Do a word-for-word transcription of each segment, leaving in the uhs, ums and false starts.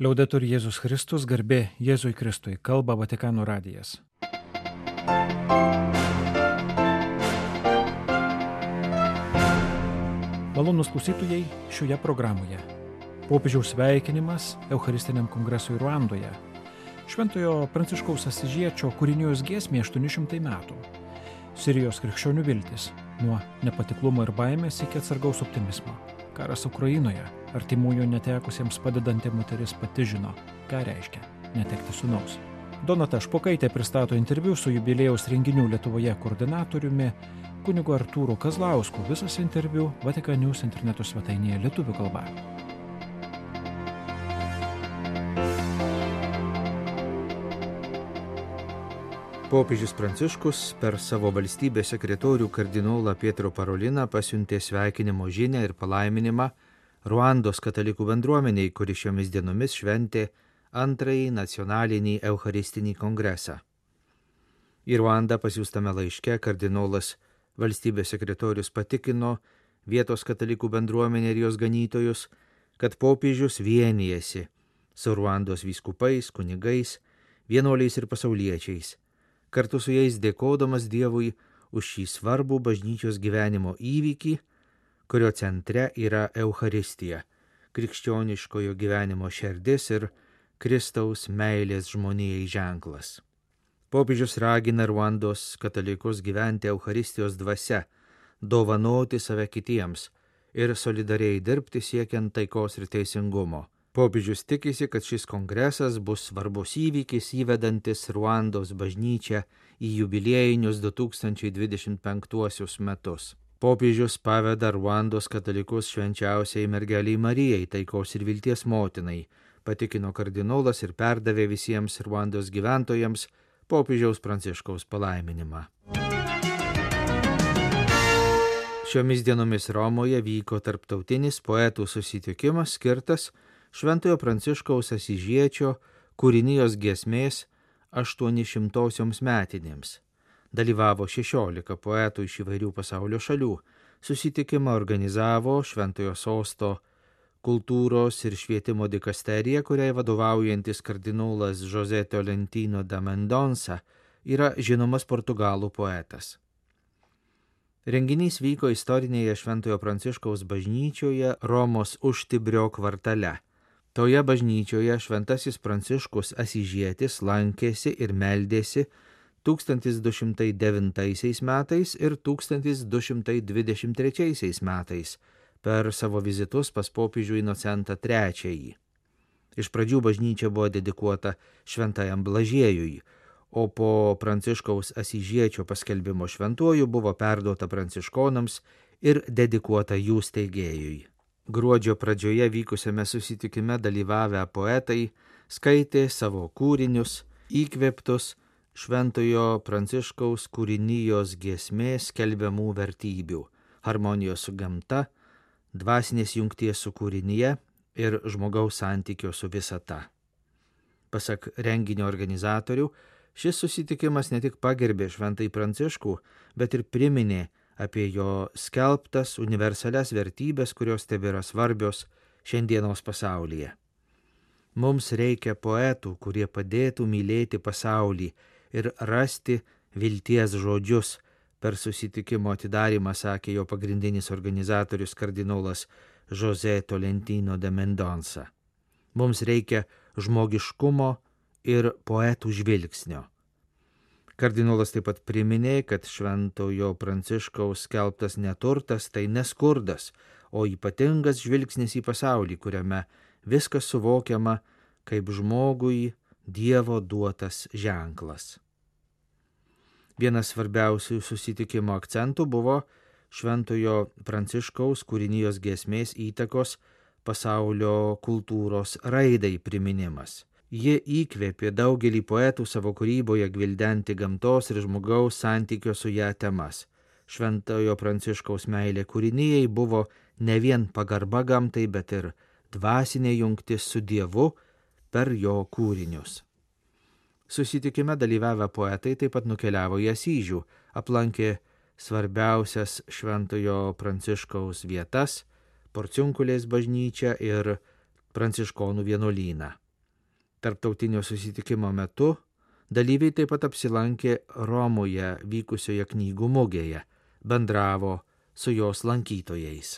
Liaudetur Jėzus Kristus, garbė Jėzui Kristui, kalba Vatikano radijas. Malonūs klausytojai šioje programoje. Popiežiaus sveikinimas Eucharistiniam kongresui Ruandoje. Šventojo Pranciškaus Asyžiečio kūrinijos giesmė aštuoni šimtai metų. Sirijos krikščionių viltis nuo nepatiklumo ir baimės iki atsargaus optimizmo. Karas Ukrainoje, artimųjų netekusiems padedanti moteris pati žino, ką reiškia netekti sūnaus. Donata Špokaitė pristato interviu su jubiliejaus renginių Lietuvoje koordinatoriumi kunigu Artūru Kazlausku. Visas interviu Vatikan News interneto svetainėje lietuvių kalba. Popiežius Pranciškus per savo valstybės sekretorių kardinolą Pietro Paroliną pasiuntė sveikinimo žinią ir palaiminimą Ruandos katalikų bendruomeniai, kuri šiomis dienomis šventė antrąjį nacionalinį Eucharistinį kongresą. Į Ruandą pasiųstame laiške kardinolas valstybės sekretorius patikino vietos katalikų bendruomenę ir jos ganytojus, kad popiežius vienijasi su Ruandos vyskupais, kunigais, vienuoliais ir pasauliečiais, kartu su jais dėkodamas Dievui už šį svarbų bažnyčios gyvenimo įvykį, kurio centre yra Eucharistija, krikščioniškojo gyvenimo šerdis ir Kristaus meilės žmonijai ženklas. Popiežius ragina Ruandos katalikus gyventi Eucharistijos dvasia, dovanoti save kitiems ir solidariai dirbti siekiant taikos ir teisingumo. Popiežius tikisi, kad šis kongresas bus svarbus įvykis įvedantis Ruandos bažnyčią į jubiliejinius du tūkstančiai dvidešimt penktuosius metus. Popiežius paveda Ruandos katalikus švenčiausiai mergeliai Marijai, taikos ir vilties motinai, patikino kardinolas ir perdavė visiems Ruandos gyventojams popiežiaus Pranciškaus palaiminimą. Šiomis dienomis Romoje vyko tarptautinis poetų susitikimas skirtas Šventojo Pranciškaus Asyžiečio kūrinijos giesmės aštuonišimtosioms metinėms. Dalyvavo šešiolika poetų iš įvairių pasaulio šalių. Susitikimą organizavo Šventojo sosto kultūros ir švietimo dikasterija, kuriai vadovaujantis kardinolas José Tolentino da Mendonça yra žinomas portugalų poetas. Renginys vyko istorinėje Šventojo Pranciškaus bažnyčioje Romos Užtibrio kvartale. Toje bažnyčioje Šventasis Pranciškus Asyžietis lankėsi ir meldėsi tūkstantis du šimtai devintaisiais metais ir tūkstantis du šimtai dvidešimt trečiaisiais metais per savo vizitus pas popiežių Inocentą trečiąjį. Iš pradžių bažnyčia buvo dedikuota Šventajam Blažiejui, o po Pranciškaus Asyžiečio paskelbimo šventuoju buvo perduota pranciškonams ir dedikuota jų steigėjui. Gruodžio pradžioje vykusiame susitikime dalyvavę poetai skaitė savo kūrinius, įkvėptus Šventojo Pranciškaus kūrinijos giesmės skelbiamų vertybių – harmonijos su gamta, dvasinės jungties su kūrinyje ir žmogaus santykio su visata. Pasak renginio organizatorių, šis susitikimas ne tik pagerbė Šventąjį Pranciškų, bet ir priminė apie jo skelbtas universalias vertybės, kurios tebėra svarbios šiandienos pasaulyje. Mums reikia poetų, kurie padėtų mylėti pasaulį ir rasti vilties žodžius. Per susitikimo atidarymą sakė jo pagrindinis organizatorius kardinolas José Tolentino da Mendonça. Mums reikia žmogiškumo ir poetų žvilgsnio. Kardinolas taip pat priminė, kad Šventojo Pranciškaus skelbtas neturtas tai neskurdas, o ypatingas žvilgsnis į pasaulį, kuriame viskas suvokiama kaip žmogui Dievo duotas ženklas. Vienas svarbiausių susitikimo akcentų buvo Šventojo Pranciškaus kūrinijos giesmės įtakos pasaulio kultūros raidai priminimas. Ji įkvėpė daugelį poetų savo kūryboje gvildenti gamtos ir žmogaus santykio su ją temas. Šventojo Pranciškaus meilė kūrinijai buvo ne vien pagarba gamtai, bet ir dvasinė jungtis su Dievu per jo kūrinius. Susitikime dalyvavę poetai taip pat nukeliavo į Asyžių, aplankė svarbiausias Šventojo Pranciškaus vietas, Porciunkulės bažnyčią ir Pranciškonų vienuolyną. Tarptautinio susitikimo metu dalyviai taip pat apsilankė Romoje vykusioje knygų mugėje, bendravo su jos lankytojais.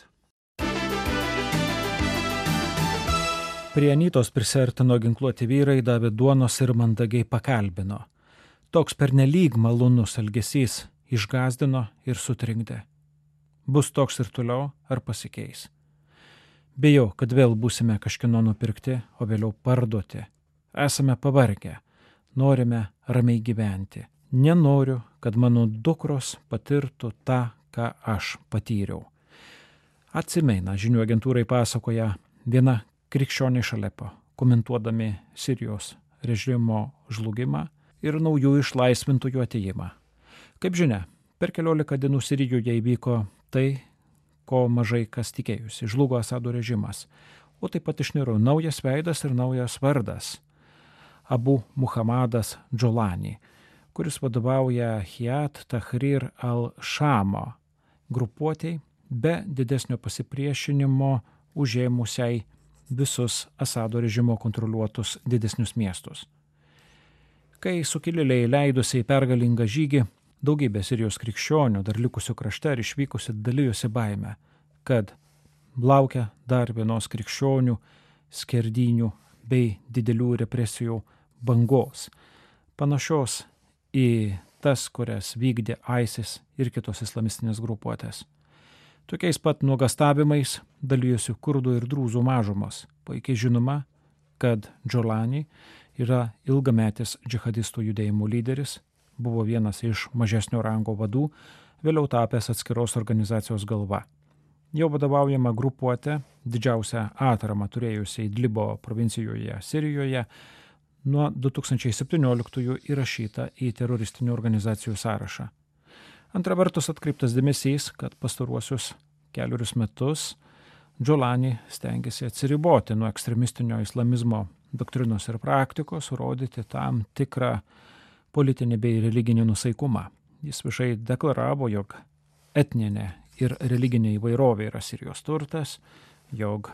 Prie Anytos prisertino ginkluoti vyrai, davė duonos ir mandagiai pakalbino. Toks pernelyg malonus elgesys išgąsdino ir sutrikdė. Bus toks ir toliau, ar pasikeis? Bijau, kad vėl būsime kažkino nupirkti, o vėliau parduoti. Esame pavargę, norime ramiai gyventi. Nenoriu, kad mano dukros patirtų tą, ką aš patyriau. Atsimeina, žinių agentūrai pasakoja viena krikščionė iš Alepo, komentuodami Sirijos režimo žlugimą ir naujų išlaisvintųjų atėjimą. Kaip žinia, per keliolika dienų Sirijoje įvyko tai, ko mažai kas tikėjusi. Žlugo Asado režimas, o taip pat išniro naujas veidas ir naujas vardas – Abu Muhammadas Džolani, kuris vadovauja Hayat Tahrir al-Shamo grupuotei be didesnio pasipriešinimo užėmusiai visus Asado režimo kontroliuotus didesnius miestus. Kai sukilėliai leidosi į pergalingą žygį, daugybė Sirijos krikščionių dar likusių krašte ir išvykusi dalijosi baime, kad laukia dar vienos krikščionių skerdynių bei didelių represijų bangos, panašios į tas, kurias vykdė ISIS ir kitos islamistinės grupuotės. Tokiais pat nuogastavimais dalijosi kurdų ir drūzų mažumos. Puikiai žinoma, kad Džolani yra ilgametis džihadistų judėjimų lyderis, buvo vienas iš mažesnio rango vadų, vėliau tapęs atskiros organizacijos galva. Jo vadovaujama grupuotė, didžiausią atramą turėjusi Idlibo provincijoje Sirijoje, nuo du tūkstančiai septynioliktųjų įrašyta į teroristinių organizacijų sąrašą. Antra vertus atkreiptas dėmesys, kad pastaruosius keliurius metus Džolani stengiasi atsiriboti nuo ekstremistinio islamizmo doktrinos ir praktikos, rodyti tam tikrą politinį bei religinį nusaikumą. Jis viešai deklaravo, jog etninė ir religinė įvairovė yra Sirijos turtas, jog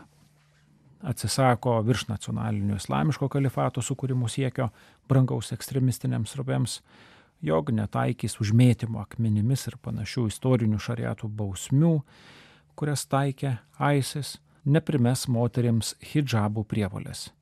atsisako virš nacionalinio islamiško kalifato sukūrimo siekio brangaus ekstremistiniams srovėms, jog netaikys užmėtymo akmenimis ir panašių istorinių šariatų bausmių, kurias taikė ISIS, neprimes moterims hidžabų prievolės.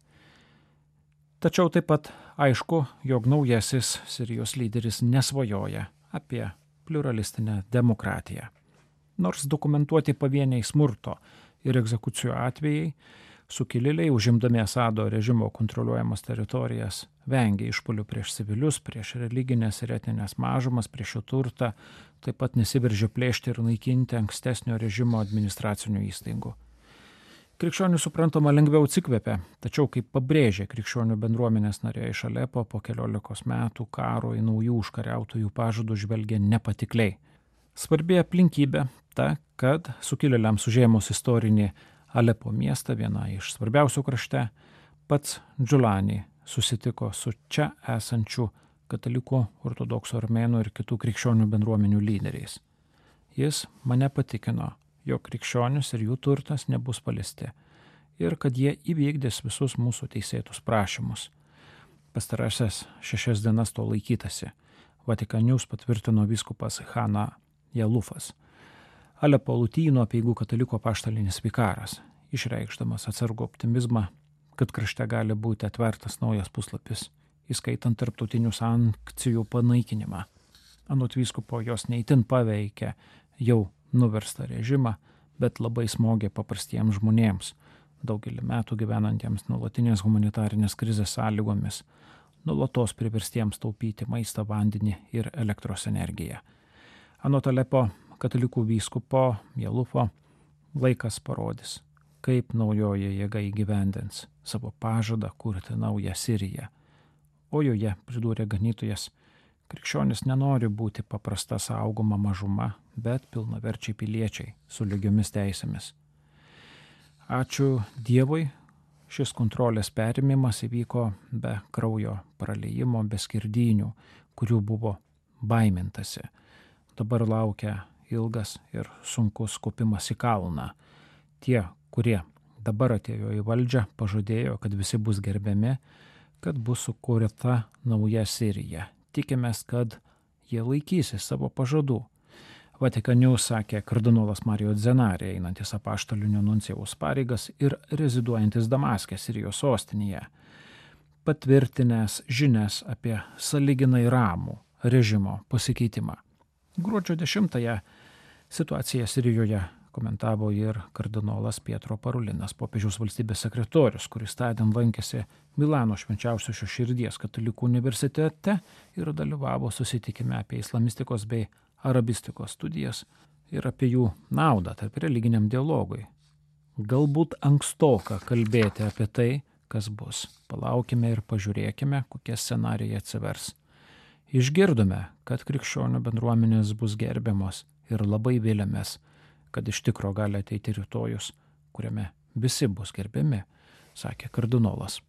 Tačiau taip pat aišku, jog naujasis Sirijos lyderis nesvajoja apie pluralistinę demokratiją. Nors dokumentuoti pavieniai smurto ir egzekucijų atvejai, sukilėliai, užimdami Asado režimo kontroliuojamas teritorijas, vengia išpuolių prieš civilius, prieš religinės ir etinės mažumas, prieš jų turtą, taip pat nesiveržia plėšti ir naikinti ankstesnio režimo administracinių įstaigų. Krikščionių suprantama lengviau atsikvėpia, tačiau kaip pabrėžė krikščionių bendruomenės nariai iš Alepo, po keliolikos metų karo į naujų užkariautojų pažadų žvelgia nepatikliai. Svarbi aplinkybė ta, kad sukilėliams užėmus istorinį Alepo miestą, viena iš svarbiausių krašte, pats Džolani susitiko su čia esančių katalikų, ortodoksų, armėnų ir kitų krikščionių bendruomenių lyderiais. Jis mane patikino, jog krikščionis ir jų turtas nebus paliesti ir kad jie įvykdys visus mūsų teisėtus prašymus. Pastarąsias šešias dienas to laikytasi. Vatikanius patvirtino vyskupas Hana Jalufas, Alepo Lutynų apeigų katalikų apaštalinis vikaras, išreikšdamas atsargų optimizmą, kad krašte gali būti atvertas naujas puslapis, įskaitant tarptautinių sankcijų panaikinimą. Anot vyskupo jos neįtin paveikia jau nuverstą režimą, bet labai smogė paprastiems žmonėms, daugelį metų gyvenantiems nuolatinės humanitarinės krizės sąlygomis, nuolatos priverstiems taupyti maistą, vandenį ir elektros energiją. Anot Alepo katalikų vyskupo Jalufo, laikas parodys, kaip naujoji jėga įgyvendins savo pažadą kurti naują Siriją. O joje, pridūrė ganytojas, krikščionis nenori būti paprasta saugoma mažuma, bet pilnaverčiai piliečiai su lygiomis teisėmis. Ačiū Dievui, šis kontrolės perimimas įvyko be kraujo praliejimo, be skirdynių, kurių buvo baimintasi. Dabar laukia ilgas ir sunkus kopimas į kalną. Tie, kurie dabar atėjo į valdžią, pažadėjo, kad visi bus gerbiami, kad bus sukurta nauja Sirija. Tikimės, kad jie laikysis savo pažadų. Vatican News sakė kardinolas Mario Zenari, einantis apaštalinio nuncijaus pareigas ir reziduojantis Damaske, Sirijos sostinėje, patvirtinęs žinias apie sąlyginai ramų režimo pasikeitimą. Gruodžio dešimtąją situaciją Sirijoje komentavo ir kardinolas Pietro Parulinas, popiežiaus valstybės sekretorius, kuris tądien lankėsi Milano Švenčiausiosios Širdies katalikų universitete ir dalyvavo susitikime apie islamistikos bei arabistikos studijas ir apie jų naudą tarp religiniam dialogui. Galbūt ankstoka kalbėti apie tai, kas bus. Palaukime ir pažiūrėkime, kokie scenarijai atsivers. Išgirdome, kad krikščionių bendruomenės bus gerbiamos ir labai viliamės, kad iš tikro gali ateiti rytojus, kuriame visi bus gerbiami, sakė kardinolas.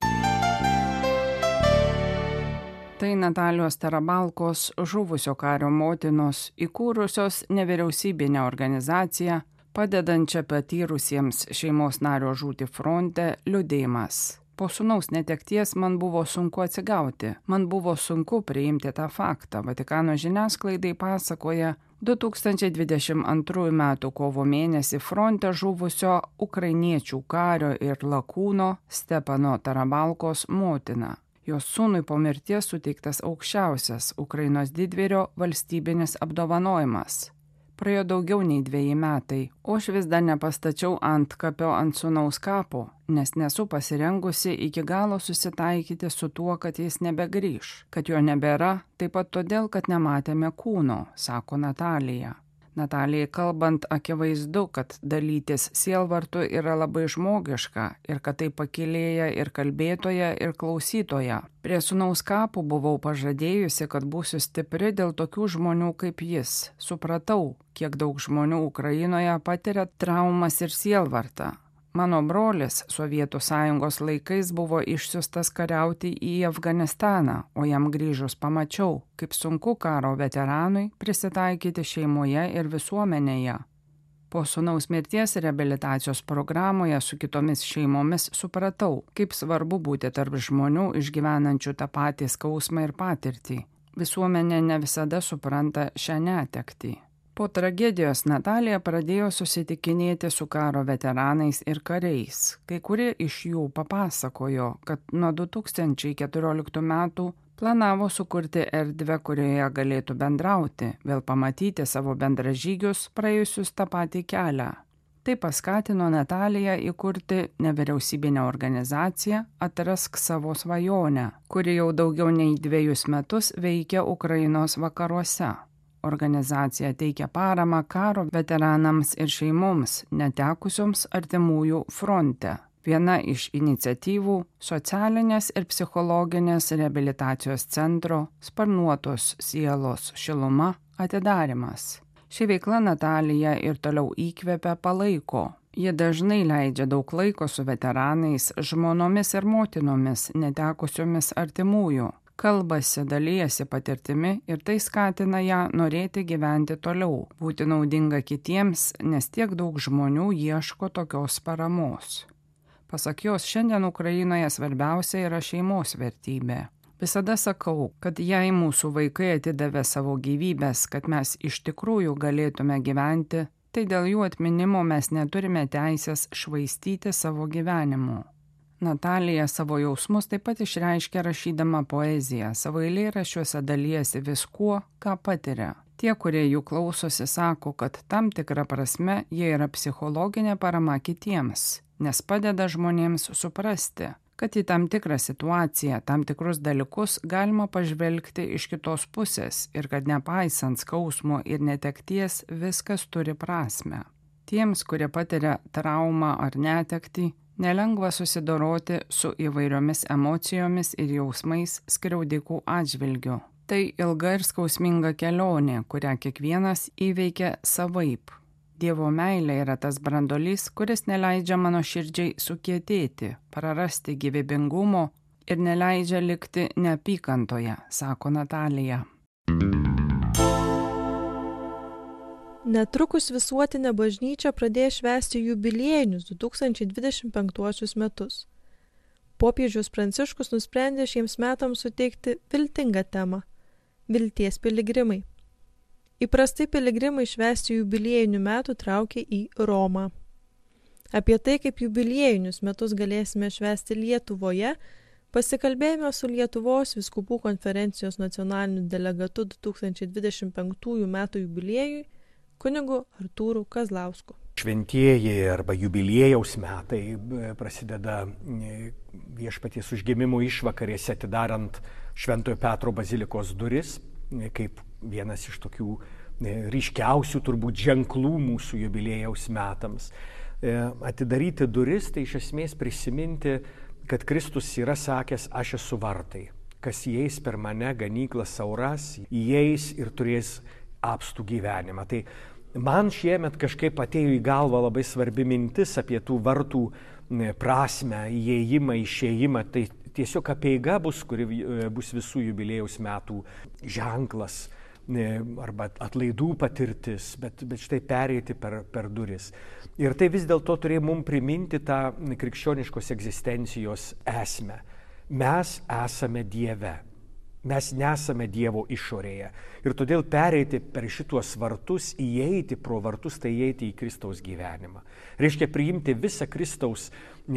Tai Natalijos Tarabalkos, žuvusio kario motinos, įkūrusios nevyriausybinę organizaciją, padedančią patyrusiems šeimos nario žūti fronte, liudijimas. Po sūnaus netekties man buvo sunku atsigauti, man buvo sunku priimti tą faktą. Vatikano žiniasklaidai pasakoja du tūkstančiai dvidešimt antrųjų metų kovo mėnesį fronte žuvusio ukrainiečių kario ir lakūno Stepano Tarabalkos motina. Jos sūnui po mirties suteiktas aukščiausias Ukrainos didvyrio valstybinis apdovanojimas. Praėjo daugiau nei dveji metai, o aš vis dar nepastačiau antkapio ant sūnaus kapo, nes nesu pasirengusi iki galo susitaikyti su tuo, kad jis nebegrįš, kad jo nebėra, taip pat todėl, kad nematėme kūno, sako Natalija. Natalijai kalbant, akivaizdu, kad dalytis sielvartu yra labai žmogiška ir kad tai pakylėja ir kalbėtoja, ir klausytoja. Prie sūnaus kapų buvau pažadėjusi, kad būsiu stipri dėl tokių žmonių kaip jis. Supratau, kiek daug žmonių Ukrainoje patiria traumas ir sielvartą. Mano brolis Sovietų sąjungos laikais buvo išsiųstas kariauti į Afganistaną, o jam grįžus pamačiau, kaip sunku karo veteranui prisitaikyti šeimoje ir visuomenėje. Po sūnaus mirties reabilitacijos programoje su kitomis šeimomis supratau, kaip svarbu būti tarp žmonių išgyvenančių tą patį skausmą ir patirtį. Visuomenė ne visada supranta šią netektį. Po tragedijos Natalija pradėjo susitikinėti su karo veteranais ir kariais. Kai kurie iš jų papasakojo, kad nuo du tūkstančiai keturioliktų metų planavo sukurti erdvę, kurioje galėtų bendrauti, vėl pamatyti savo bendražygius praėjusius tą patį kelią. Tai paskatino Nataliją įkurti nevyriausybinę organizaciją Atrask savo svajonę, kuri jau daugiau nei dviejus metus veikia Ukrainos vakaruose. Organizacija teikia paramą karo veteranams ir šeimoms, netekusioms artimųjų fronte. Viena iš iniciatyvų – socialinės ir psichologinės reabilitacijos centro Sparnuotos sielos šiluma atidarymas. Ši veikla Nataliją ir toliau įkvepia palaiko. Ji dažnai leidžia daug laiko su veteranais, žmonomis ir motinomis, netekusiomis artimųjų. Kalbasi, dalijasi patirtimi ir tai skatina ją norėti gyventi toliau, būti naudinga kitiems, nes tiek daug žmonių ieško tokios paramos. Pasak jos, šiandien Ukrainoje svarbiausia yra šeimos vertybė. Visada sakau, kad jei mūsų vaikai atidavė savo gyvybės, kad mes iš tikrųjų galėtume gyventi, tai dėl jų atminimo mes neturime teisės švaistyti savo gyvenimu. Natalija savo jausmus taip pat išreiškia rašydama poeziją, savo eilėraščiuose dalijasi viskuo, ką patiria. Tie, kurie jų klausosi, sako, kad tam tikra prasme jie yra psichologinė parama kitiems, nes padeda žmonėms suprasti, kad į tam tikrą situaciją, tam tikrus dalykus galima pažvelgti iš kitos pusės ir kad nepaisant skausmo ir netekties viskas turi prasmę. Tiems, kurie patiria traumą ar netektį, nelengva susidoroti su įvairiomis emocijomis ir jausmais skriaudikų atžvilgiu. Tai ilga ir skausminga kelionė, kurią kiekvienas įveikia savaip. Dievo meilė yra tas brandolys, kuris neleidžia mano širdžiai sukietėti, prarasti gyvybingumo ir neleidžia likti neapykantoje, sako Natalija. Netrukus visuotinė bažnyčia pradėjo švęsti jubiliejinius du tūkstančiai dvidešimt penktuosius metus. popiežius Pranciškus nusprendė šiems metams suteikti viltingą temą – vilties piligrimai. Įprastai piligrimai švęsti jubiliejinių metų traukia į Romą. Apie tai, kaip jubiliejinius metus galėsime švęsti Lietuvoje, pasikalbėjome su Lietuvos vyskupų konferencijos nacionaliniu delegatu du tūkstančiai dvidešimt penktųjų metų jubiliejui kunigu Artūru Kazlausku. Šventieji arba jubiliejaus metai prasideda Viešpaties užgimimo išvakarėse atidarant Šventojo Petro bazilikos duris, kaip vienas iš tokių ryškiausių turbūt ženklų mūsų jubiliejaus metams. Atidaryti duris, tai iš esmės prisiminti, kad Kristus yra sakęs, aš esu vartai. Kas įeis per mane, ganyklas sauras, įeis ir turės apstų gyvenimą. Tai man šiemet kažkaip atėjo į galvą labai svarbi mintis apie tų vartų prasmę, įėjimą, išėjimą. Tai tiesiog apeiga bus, kuri bus visų jubiliejaus metų ženklas arba atlaidų patirtis, bet, bet štai pereiti per, per duris. Ir tai vis dėlto turėjo mums priminti tą krikščioniškos egzistencijos esmę. Mes esame Dieve. Mes nesame Dievo išorėje. Ir todėl pereiti per šituos vartus, įeiti pro vartus, tai įeiti į Kristaus gyvenimą. Reiškia priimti visą Kristaus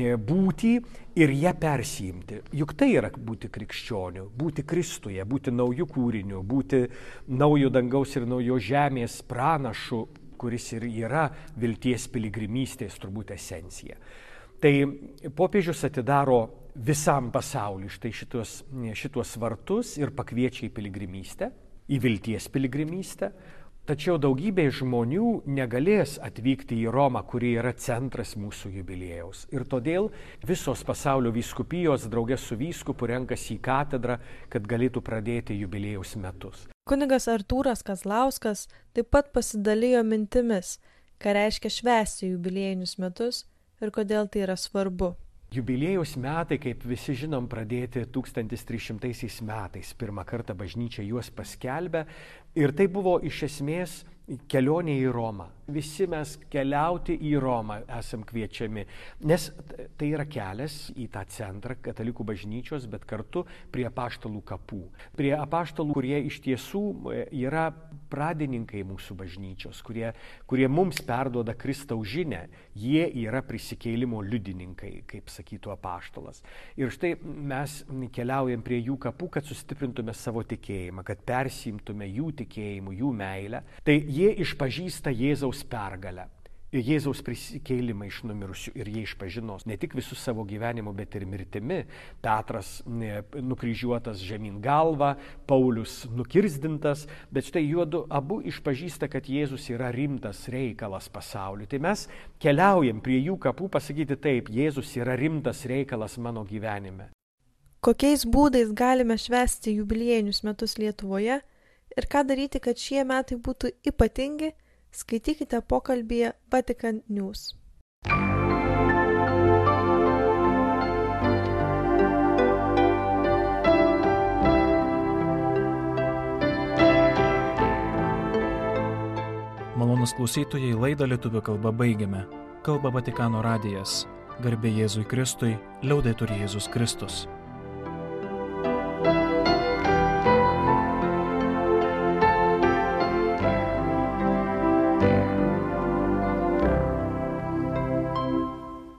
būtį ir ją persijimti. Juk tai yra būti krikščioniu, būti Kristuje, būti naujų kūrinių, būti naujo dangaus ir naujo žemės pranašu, kuris ir yra vilties piligrimystės turbūt esencija. Tai popiežius atidaro visam pasauliu štai šitos, šitos vartus ir pakviečia į piligrimystę, į vilties piligrimystę. Tačiau daugybė žmonių negalės atvykti į Romą, kuri yra centras mūsų jubiliejaus. Ir todėl visos pasaulio vyskupijos draugė su vyskupu renkasi į katedrą, kad galėtų pradėti jubiliejaus metus. Kunigas Artūras Kazlauskas taip pat pasidalijo mintimis, ką reiškia švęsti jubiliejinius metus ir kodėl tai yra svarbu. Jubiliejaus metai, kaip visi žinom, pradėti tūkstantis trys šimtaisiais metais. Pirmą kartą bažnyčia juos paskelbė ir tai buvo iš esmės kelionė į Romą. Visi mes keliauti į Romą esam kviečiami, nes tai yra kelias į tą centrą katalikų bažnyčios, bet kartu prie apaštalų kapų. Prie apaštalų, kurie iš tiesų yra pradininkai mūsų bažnyčios, kurie, kurie mums perduoda Kristaus žinę. Jie yra prisikėlimo liudininkai, kaip sakytų apaštalas. Ir štai mes keliaujam prie jų kapų, kad sustiprintume savo tikėjimą, kad persiimtume jų tikėjimu, jų meilę. Tai jie išpažįsta Jėzaus pergalę, Jėzaus prisikėlimą iš numirusių ir jie išpažinos ne tik visų savo gyvenimu, bet ir mirtimi. Petras nukryžiuotas žemyn galva, Paulius nukirzdintas, bet štai juodu abu išpažįsta, kad Jėzus yra rimtas reikalas pasauliu. Tai mes keliaujam prie jų kapų pasakyti taip, Jėzus yra rimtas reikalas mano gyvenime. Kokiais būdais galime švęsti jubiliejinius metus Lietuvoje ir ką daryti, kad šie metai būtų ypatingi, skaitykite pokalbyje Vatikan News. Malonūs klausytojai, laidą lietuvių kalba baigiame. Kalba Vatikano radijas. Garbė Jėzui Kristui, liaudetur Jėzus Kristus.